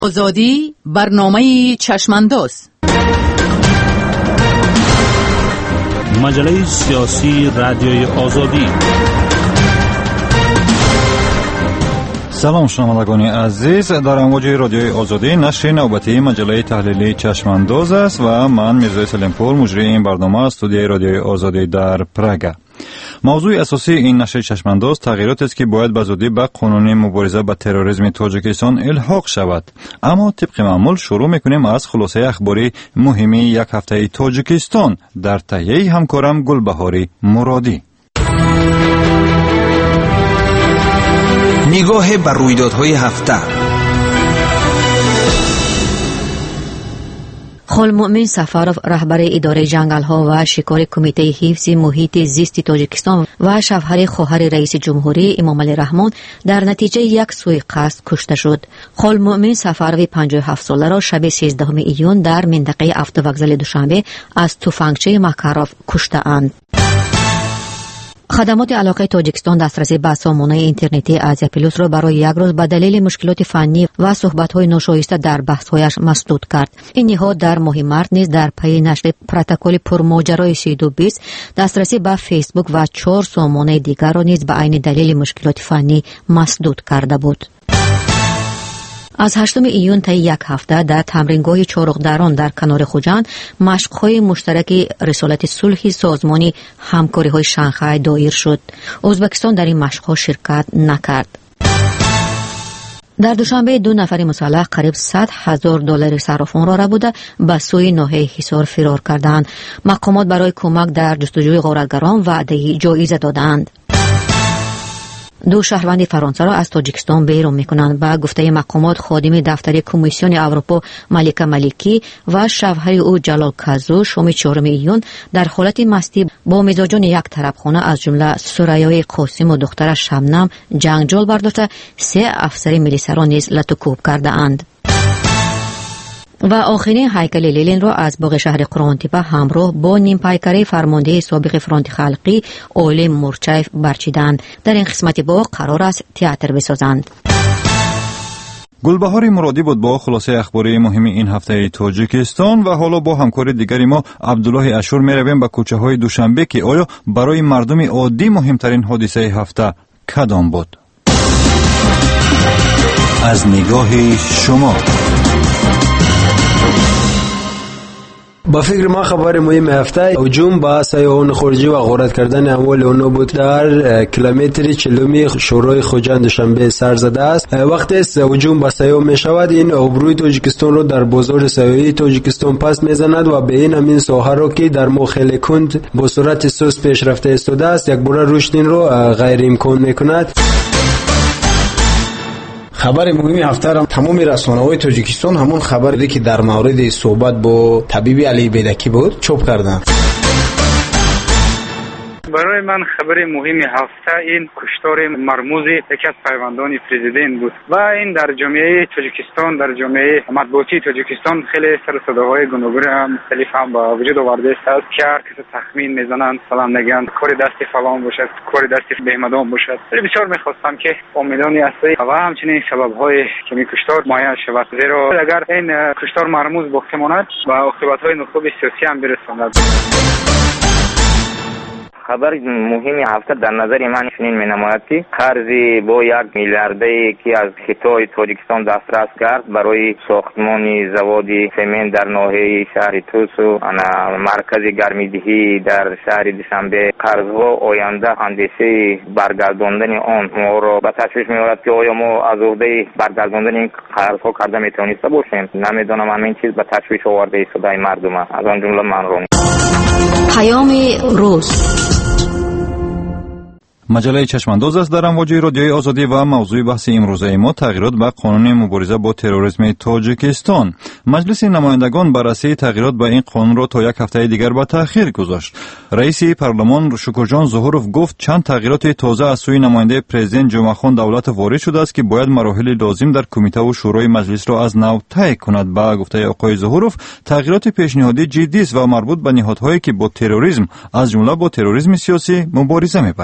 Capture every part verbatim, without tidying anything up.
آزادی برنامه چشمانداز. مجله سیاسی رادیوی آزادی. سلام شنوندگان عزیز، در امواج رادیوی آزادی نشر نوبتی مجله تحلیلی چشمانداز است و من میرزا سلیمپور مجری این برنامه از استودیوی رادیوی آزادی در پراگ. موضوع اساسی این نشر چشمانداز تغییراتی است که باید به زودی به قانون مبارزه با تروریسم تاجیکستان الحاق شود. اما طبق معمول شروع میکنیم از خلاصه اخباری مهمی یک هفته تاجیکستان در تهیه همکارم گلبهاری مرادی. نگاه بر رویدادهای هفته. خالمؤمن سفارов رهبر اداره جنگل‌ها و شکار کمیته حفظ محیط زیست تاجیکستان و شوهر خواهر رئیس جمهوری امام علی رحمان در نتیجه یک سوءقصد کشته شد. خالمؤمن سفارov پنجاه و هفت ساله را شب سیزدهم ایون در منطقه автовокзал دوشنبه از تفنگچه مکروف کشته‌اند. خدمات علاقه تاجیکستان دسترسی به سامانه اینترنتی آسیا پلوس را برای یک روز به دلیل مشکلات فنی و صحبت‌های ناشایسته در بحث‌هایش مسدود کرد. این نهاد در ماه مارس نیز در پی نشر پروتکل پرماجرای سی و دو بیست دسترسی به فیسبوک و چهار سامانه دیگر را نیز به عین دلیل مشکلات فنی مسدود کرده بود. از هشتم ایون تا یک هفته در تمرینگاه چارقدران در کنار خوجند مشق‌های مشترک رسالت صلح سازمانی همکاری‌های شانگهای دایر شد. ازبکستان در این مشق‌ها شرکت نکرد. در دوشنبه دو نفر مسلح قریب صد هزار دلار صرافان را بوده به سوی ناحیه حصار فرار کردند. مقامات برای کمک در جستجوی غارتگران وعده جایزه دادند. دو شهروند فرانسه را از تاجیکستان بیرون می‌کنند. با گفته مقامات خادم دفتر کمیسیون اروپا ملیکا ملیکی و شوهر او جلال کازو شام چهارم ایون در حالت مستی با مزاجان یک طرف خانه از جمله سوریای قاسم و دخترش شبنم جنگجال برداشته سه افسر ملیسا را نیز لطوکوب کرده اند. و آخرین هیکل لنین را از باغ شهر قرانتیپه همراه با نیم پیکره فرمانده سابق فرانت خلقی اولی مورچایف برچیدند. در این قسمت باغ قرار است تئاتر بسازند. گلبهاری مرادی بود با خلاصه اخباری مهم این هفته تاجیکستان و حالا با همکار دیگری ما عبدالله اشور میرویم به کوچه های دوشنبه که آیا برای مردم عادی مهمترین حادثه هفته کدام بود؟ از نگاه شما. با فکر ما خبر مهم هفته هجوم با سیاحان خارجی و غارت کردن اموال آنها بود. در کیلومتر چهلم شورای خوجند دوشنبه سر زده است. وقتی هجوم با سیاح می شود این آبروی تاجیکستان را در بازار سیاحی تاجیکستان پس میزند و به این همین ساحه را که در ما خیلی کند با سرعت سوس پیشرفته استاده است یک بار رشد این را غیر امکان میکند. خبر مهمی هفته را تمام رسانه‌های تاجیکستان همون خبری که در مورد صحبت با طبیب علی بیدکی بود چاپ کردند. برای من خبر مهم هفته این کشتار مرموز یکی از پیوندان پرزیدنت بود و این در جامعه تاجیکستان در جامعه مطبوعاتی تاجیکستان خیلی سر و صداهای گوناگون مختلف هم با وجود آورده است که هر کس تخمین میزنند مثلا میگن کار دست فلان باشد کار دست بهمدان باشد. ولی بسیار میخواستم که امیدانی است و همچنین سبب‌های که می کشتار معین شود، زیرا اگر این کشتار مرموز باقی ماند و عاقبت‌های نخوب سیاسی هم برساند. خبر مهم هفته در نظر من چنین می‌نماید که قرضی با یک میلیاردی که از خطای تاجیکستان دسترس کرد برای ساختمان زواد سمنت در ناحیه شهر توسو انا مرکز گرمیدهی در شهر دوشنبه قرضها آینده اندیشه برگرداندن آن ما را به تشویش می‌آورد که آیا ما از عهده برگرداندن این قرضها کرده میتونسته باشیم. نمیدونم همین چیز به تشویش آورده صدای مردم از آن جمله من رو. پیام روز مجله چشمانداز است در امواج رادیوی آزادی و موضوع بحث امروزه ما تغییرات به قانون مبارزه با تروریسم تاجیکستان. مجلس نمایندگان بررسی تغییرات به این قانون را تا یک هفته دیگر به تأخیر گذاشت. رئیس پارلمان شکرجان ظهورov گفت چند تغییرات تازه از سوی نماینده پرزیدنت جمعهخان دولت وارد شده است که باید مراحل لازم در کمیته و شورای مجلس را از نو طی کند. با گفته آقای ظهورov تغییرات پیشنهادی جدی است و مربوط به نهادهایی که با تروریسم از جمله با تروریسم سیاسی مبارزه می‌برند.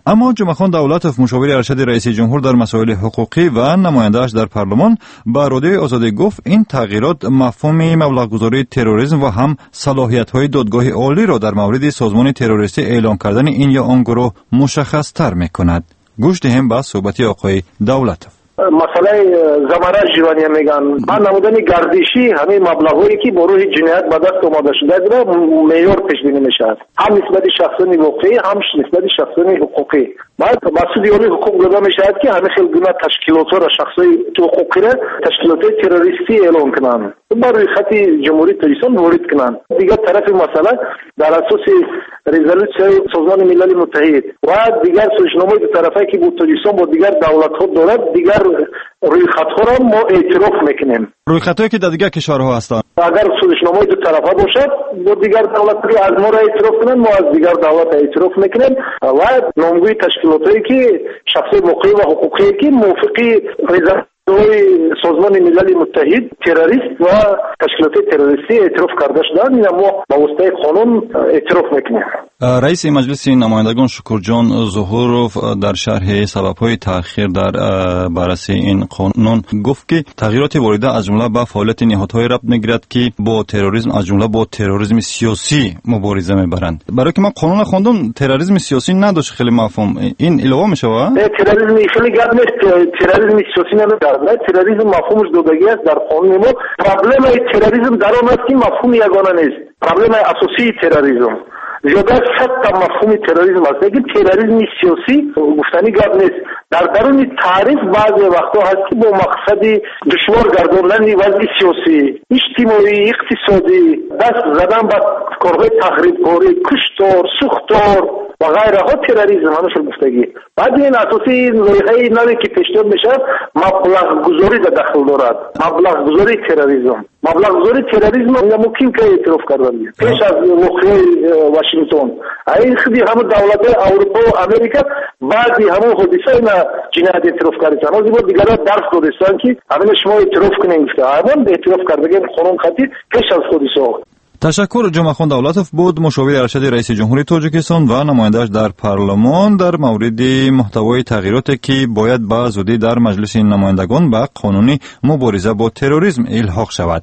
اما جمعخان دولتوف مشاور ارشد رئیس جمهور در مسائل حقوقی و نماینده‌اش در پارلمان با رادیوی آزادی گفت این تغییرات مفهوم مبلغ‌گذاری تروریسم و هم صلاحیت‌های دادگاه عالی را در مورد سازمان تروریستی اعلام کردن این یا آن گروه مشخص‌تر می‌کند. گوش دهیم با صحبت آقای دولتوف. مسئله زمره جوانی میگن با نمودن گردشی همین مبلغایی که با روح جنایت به دست آمده شده را معیار پیش بینی میشد، هم نسبت شخصانی واقعی هم نسبت شخصانی حقوقی. بعد مسئول عالی حقوق گفته میشد که همه خیلی گونه تشکیلات را شخصی حقوقی را تشکیلات تروریستی اعلام کنند، بر روی خط جمهوری تاجیکستان وارد کنند. دیگر طرف مسئله در اساس رزولوسیون سازمان ملل متحد و دیگر سوچنامه‌های دو طرفه که با تاجیکستان با دیگر دولت‌ها دارد، دیگر روی خطها را ما اعتراف میکنیم. روی خطایی که در دیگر کشورها هستند اگر سوچنامه‌های دو طرفه باشد با دیگر دولت‌ها از ما را اعتراف کنند، ما از دیگر دولت اعتراف میکنیم و نامگوی تشکیلاتایی که شخصی واقعی و حقوقی که موافقی رزولوسیون سازمان ملل متحد تروریست و تشکیلات تروریستی اعتراف کرده شدند، این ما با واسطه قانون اعتراف میکنیم. رئیس مجلس نمایندگان شکرجان ظهورов در شرح سبب‌های تأخیر در بررسی این قانون گفت که تغییرات وارده از جمله به فعالیت نهادهای ربط میگیرد که با تروریسم از جمله با تروریسم سیاسی مبارزه میبرند. برای که من قانون خواندم تروریسم سیاسی نداشت، خیلی مفهوم این علاوه میشه وا تروریسم خیلی گپ نیست، تروریسم سیاسی نداره. تروریسم مفهومش دوگانه است در قانون ما. پرابلم تروریسم در آن است که مفهوم یگانه نیست. پرابلم اساسی تروریسم زیاده صد تا مفهوم تروریسم است. اگه تروریسم سیاسی گفتنی گپ نیست. در درون تعریف بعضی وقتا هست که با مقصد دشوار گرداندن وضع سیاسی، اجتماعی، اقتصادی، دست زدن به کارهای تخریبکاری، کشتار، سوختار و غیره ها تروریسم همش گفتگی. بعد این اساسی لایحه نوی که پیشنهاد میشه مبلغ گذاری در داخل دارد. مبلغ گذاری تروریسم مبلغ گذاری تروریسم ممکن که اعتراف کردن پیش از وقوع واشنگتن این خودی همه دولت اروپا و امریکا بعدی همه حادثه اینا جنایت اعتراف کردن. از این دیگر درس دادن که همین شما اعتراف کنین گفته همون اعتراف کردن قانون خطی پیش از حادثه. تشکر. جمعخان دولتوف بود مشاور ارشد رئیس جمهوری تاجیکستان و نماینده‌اش در پارلمان در مورد محتوای تغییراتی که باید به زودی در مجلس نمایندگان به قانون مبارزه با تروریسم الحاق شود.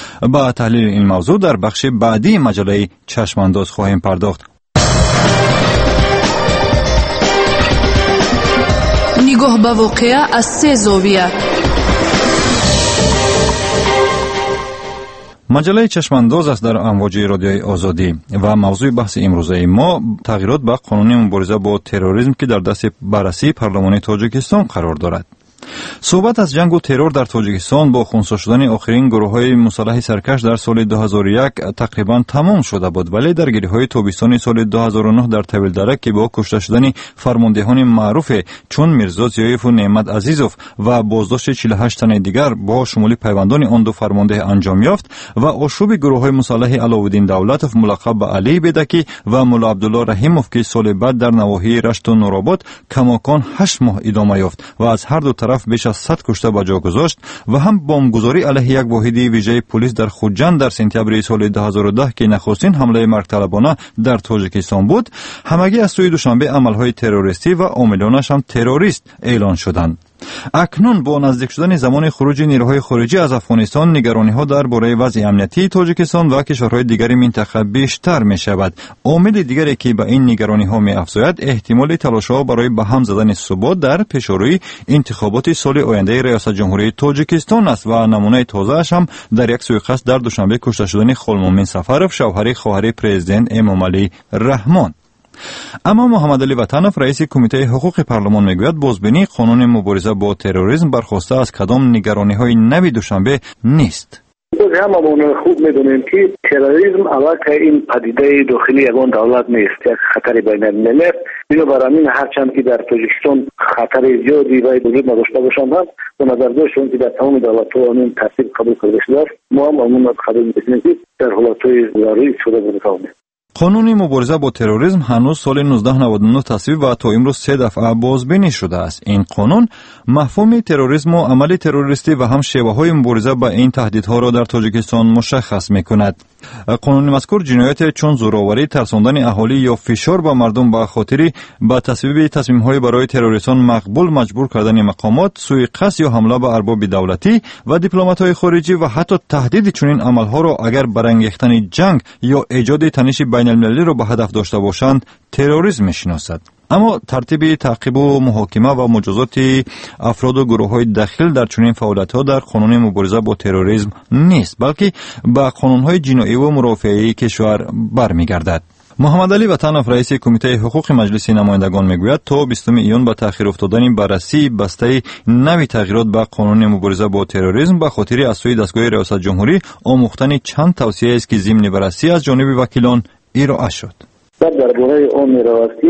با تحلیل این موضوع در بخش بعدی مجله چشمانداز خواهیم پرداخت. نگاه به واقعه از سه زاویه. مجله چشمانداز است در امواج رادیوی آزادی و موضوع بحث امروزه ما تغییرات به قانون مبارزه با تروریسم که در دست بررسی پارلمان تاجیکستان قرار دارد. صحبت از جنگ و ترور در تاجیکستان با خونسا شدن آخرین گروه‌های مسلح سرکش در سال دو هزار و یک تقریبا تمام شده بود، ولی درگیری‌های تابستان سال دو هزار و نه در طویلدرک که با کشته شدن فرماندهان معروف چون میرزا ضیایف و نعمت عزیزوف و بازداشت چهل و هشت تن دیگر با شمول پیوندان آن دو فرمانده انجام یافت و آشوب گروه‌های مسلح علاءالدین دولتوف ملقب به علی بدکی و مولا عبدالله رحیموف که سال بعد در نواحی رشت و نورآباد کماکان هشت ماه ادامه یافت و از هر دو طرف بیش از صد کشته به جا گذاشت و هم بمبگذاری علیه یک واحد ویژه پلیس در خوجند در سپتامبر سال دو هزار و ده که نخستین حمله مرگطلبانه در تاجیکستان بود، همگی از سوی دوشنبه عملهای تروریستی و عاملانش هم تروریست اعلان شدند. اکنون با نزدیک شدن زمان خروج نیروهای خارجی از افغانستان نگرانی‌ها درباره وضع امنیتی تاجیکستان و کشورهای دیگر منطقه بیشتر می‌شود. عامل دیگری که به این نگرانی‌ها می‌افزاید احتمال تلاش‌ها برای به هم زدن ثبات در پیشروی انتخابات سال آینده ریاست جمهوری تاجیکستان است و نمونه تازه‌اش هم در یک سوءقصد در دوشنبه کشته شدن خلمومین سفرов شوهر خواهر پرزیدنت امام علی رحمان. اما محمد علی وطنов رئیس کمیته حقوق پارلمان میگوید بازبینی قانون مبارزه با تروریسم برخواسته از کدام نگرانی‌های نوی دوشنبه نیست. هممون خوب میدونیم که تروریسم علاقه این پدیده داخلی یگان دولت نیست، یک خطر بین المللی است. اینو برای این هرچند که در تاجیکستان خطر زیادی باید وجود نداشته باشند هم به نظر داشتن که در تمام دولت‌ها آن تاثیر قبول کرده شده است. ما هم آن قبول می‌کنیم که در حالت‌های ضروری شده بوده. قانون مبارزه با تروریسم هنوز سال نوزده نود و نه تصویب و تا امروز سه دفعه بازبینی شده است. این قانون مفهوم تروریسم و عمل تروریستی و هم شیوه‌های مبارزه با این تهدیدها را در تاجیکستان مشخص می‌کند. قانون مذکور جنایات چون زورآوری، ترساندن اهالی یا فشار به مردم به خاطر با تصویب تصمیم‌های برای تروریستان مقبول مجبور کردن مقامات، سوء قصد یا حمله به ارباب دولتی و دیپلمات‌های خارجی و حتی تهدید چنین عمل‌ها را اگر برانگیختن جنگ یا ایجاد تنش بین المللی را به هدف داشته باشند تروریسم می‌شناسد. اما ترتیب تعقیب و محاکمه و مجازات افراد و گروه‌های داخل در چنین فعالیت‌ها در قانون مبارزه با تروریسم نیست، بلکه به قانون‌های جنایی و مرافعه‌ای کشور برمیگردد. محمد علی وطنов رئیس کمیته حقوق مجلس نمایندگان میگوید تا بیستم ایون با تأخیر افتادن بررسی بسته نوی تغییرات به قانون مبارزه با تروریسم به خاطر از سوی دستگاه ریاست جمهوری آموختن چند توصیه است که ضمن بررسی از جانب وکیلان ارائه شد. درباره آن می‌رواستی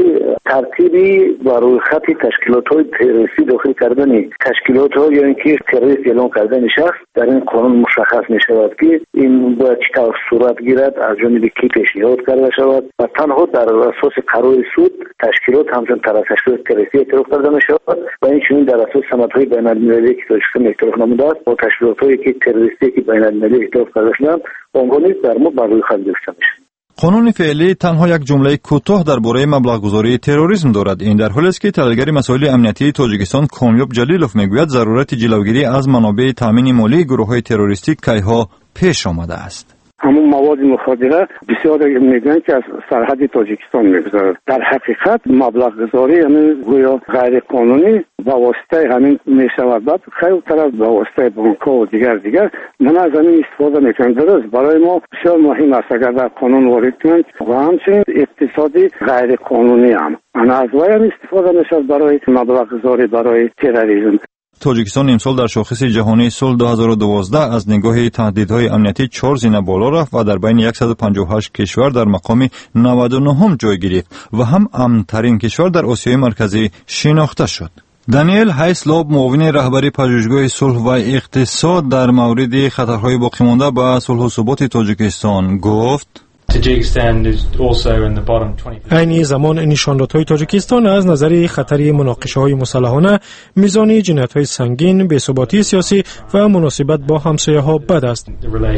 ترتیبی بر روی خط تشکیلات‌های تروریستی داخل کردن تشکیلات‌ها یا اینکه تروریست اعلام کردن شخص در این قانون مشخص می‌شود که این با چه طور صورت گیرد، از جانب کی پیشنهاد کرده شود و تنها در اساس قرار سود تشکیلات همچون طرف تشکیلات تروریستی اعتراف کرده می‌شود و این چنین در اساس سندهای بین‌المللی که تاجیکستان اعتراف نموده است با تشکیلات‌هایی که تروریستی که بین‌المللی اعتراف کرده شدند آنها نیز در مورد بر روی خط گرفته می‌شود. قانون فعلی تنها یک جمله کوتاه درباره مبلغ‌گذاری تروریسم دارد. این در حالی است که تحلیلگر مسائل امنیتی تاجیکستان کامیاب جلیلوف میگوید ضرورت جلوگیری از منابع تامین مالی گروه‌های تروریستی کیها پیش آمده است. همون مواد مخدره بسیار میگن که از سرحد تاجیکستان میگذرد. در حقیقت مبلغ گذاری یعنی گویا غیر قانونی با واسطه همین میشود. بعد خیلی طرف با واسطه بانک‌ها و دیگر دیگر من از همین استفاده میکنم. درست برای ما بسیار مهم است اگر در قانون وارد کنند و همچنین اقتصادی غیر قانونی هم انا از وی هم استفاده میشود برای مبلغ گذاری برای تروریسم. تاجیکستان امسال در شاخص جهانی سال دو هزار و دوازده از نگاه تهدیدهای امنیتی چهار زینه بالا رفت و در بین صد و پنجاه و هشت کشور در مقام نود و نه جای گرفت و هم امن‌ترین کشور در آسیای مرکزی شناخته شد. دانیل هایسلوب معاون رهبری پژوهشگاه صلح و اقتصاد در مورد خطرهای باقی مانده به صلح و ثبات تاجیکستان گفت: عین زمان نشاندادهای تاجیکستان از نظر خطر مناقشه‌های مسلحانه، میزان جنایت‌های سنگین، بی‌ثباتی سیاسی و مناسبت با همسایه‌ها بد است.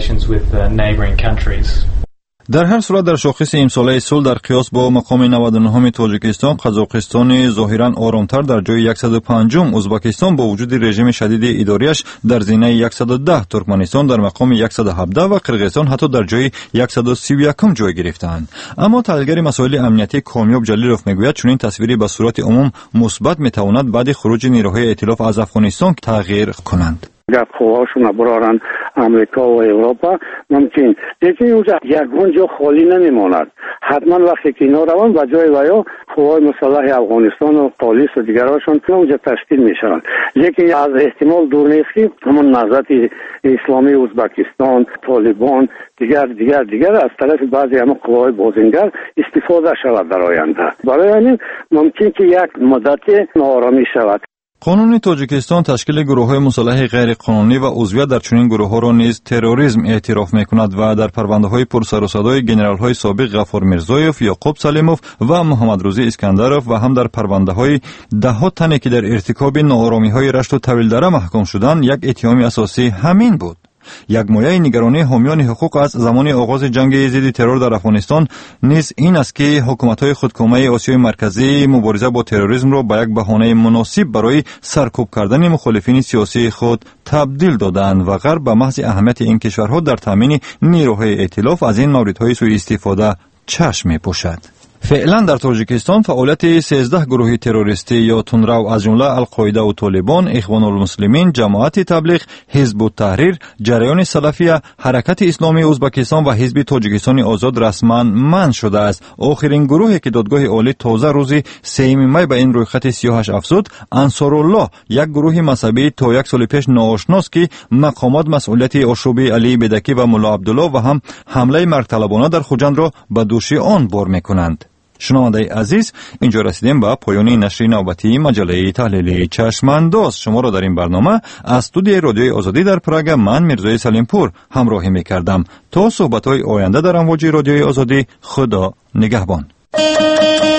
در هر صورت در شاخص امساله صلح در قیاس با مقام نود و نه تاجیکستان، قزاقستان ظاهراً آرامتر در جای صد و پنج، ازبکستان با وجود رژیم شدید اداریش در زینه صد و ده، ترکمنستان در مقام صد و هفده و قرقیزستان حتی در جای صد و سی و یک جای گرفتند. اما تحلیلگر مسائل امنیتی کامیاب جلیلوف میگوید چنین تصویری به صورت عموم مثبت میتواند بعد خروج نیروهای ائتلاف از افغانستان تغییر کنند. گر قواهاشون برارن امریکا و اروپا ممکن، لیکن اونجا یکون جا خالی نمیماند. حتما وقتی که اینا روان و جای ویا قوای مسلح افغانستان و پلیس و دیگراشون اونجا تشکیل میشن. لیکن از احتمال دور نیست که همون نهضت اسلامی ازبکستان، طالبان، دیگر دیگر دیگر از طرف بعضی همون قوای بازنگر استفاده شود در آینده. برای همین ممکن که یک مدت ناآرامی شود. قانون تاجیکستان تشکیل گروه‌های مسلح غیر قانونی و عضویت در چنین گروه‌ها را نیز تروریسم اعتراف می‌کند و در پرونده‌های پرسر و صدای گنرال‌های سابق غفار میرزایف، یعقوب سلیموف و محمد روزی اسکندرов و هم در پرونده‌های ده‌ها تنی که در ارتکاب ناآرامی‌های رشت و طویل‌دره محکوم شدند، یک اتهام اساسی همین بود. یک مایه نگرانی حامیان حقوق از زمان آغاز جنگ ضد ترور در افغانستان نیز این است که حکومت‌های خودکامه آسیای مرکزی مبارزه با تروریسم را به یک بهانه مناسب برای سرکوب کردن مخالفین سیاسی خود تبدیل دادند و غرب به محض اهمیت این کشورها در تامین نیروهای ائتلاف از این موردهای سوء استفاده چشم می‌پوشد. فعلا در تاجیکستان فعالیت سیزده گروه تروریستی یا تندرو از جمله القاعده و طالبان، اخوان المسلمین، جماعت تبلیغ، حزب التحریر، جریان سلفیه، حرکت اسلامی ازبکستان و حزب تاجیکستان آزاد رسما منع شده است. آخرین گروهی که دادگاه عالی تازه روز سوم می به این رویخط سیاهش افزود، انصارالله، یک گروه مذهبی تا یک سال پیش ناآشناست که مقامات مسئولیت آشوب علی بدکی و ملا عبدالله و هم حمله مرگ طلبانه در خوجند را به دوش آن بار میکنند. شنونده عزیز، اینجا رسیدیم به پایان نشر نوبتی مجله تحلیلی چشمانداز. شما را در این برنامه از استودیوی رادیوی آزادی در پراگ من میرزای سلیمپور همراهی میکردم. تا صحبت‌های آینده در امواج رادیوی آزادی، خدا نگهبان.